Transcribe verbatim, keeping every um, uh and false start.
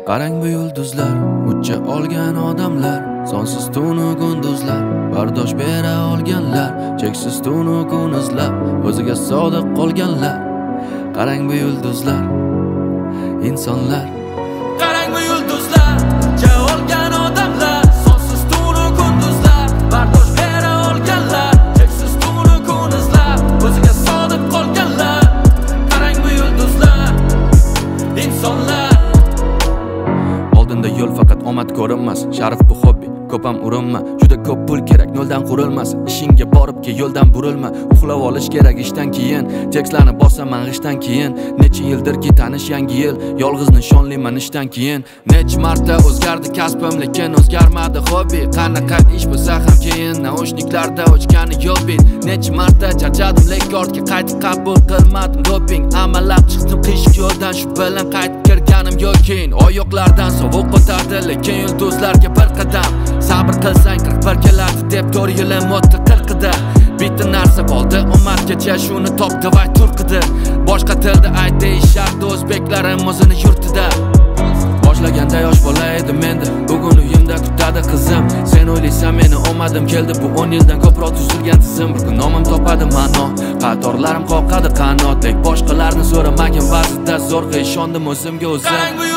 Qarang bu yulduzlar, ucha olgan odamlar, sonsiz tunu kunduzlar, bardosh bera olganlar, cheksiz tunu kun izlab, o'ziga sodiq qolganlar. Qarang bu yulduzlar, insonlar. Qarang bu yulduzlar, ucha olgan odamlar, sonsiz tunu kunduzlar, bardosh bera olganlar, cheksiz tunu kun izlab, o'ziga sodiq qolganlar. Qarang bu yulduzlar, insonlar. Oldinda yo'l faqat omad ko'rinmas, sharif bu hobbi, ko'p ham urinma. Juda ko'p pul kerak, noldan qurilmas. Ishingga borib ke yo'ldan burilma. Uxlab olish kerak ishdan keyin, tekstlarni bosaman g'ishdan keyin. Necha yildirki tanish yangi yil, yolg'iz nishonliman ishdan keyin. Necha marta o'zgardi kasbim, lekin o'zgarmadi hobbi. Qanaqa ish bo'lsa ham keyin naushniklarda o'chgani yo'q bit. Necha marta charchadim, lekin ortga qaytib qabul qilmadim doping. Amallab chiqdim qiyshiq yo'ldan, shu bilan qaytib kirganim yo'q keyin. Oyoqlardan sovuq o'tardi, lekin yulduzlarga bir qadam. Sabr qilsang qirq bir keladi deb to'rt yilim o'tdi qirqida. Bitta narsa qoldi, omadgacha shuni topdi va turqidi. Boshqa tilda ayt deyishardi o'zbeklarim o'zini yurtida. Boshlaganda yosh bola edim endi, bugun uyimda kutadi qizim. Sen o'ylaysan meni omadim keldi, bu o'n yildan ko'proq tuzilgan tizim. Bir kun nomim topadi ma'no, qatorlarim qoqadi qanot. Lek boshqalarni so'ramagin ba'zida zo'rg'a ishondim o'zimga o'zim.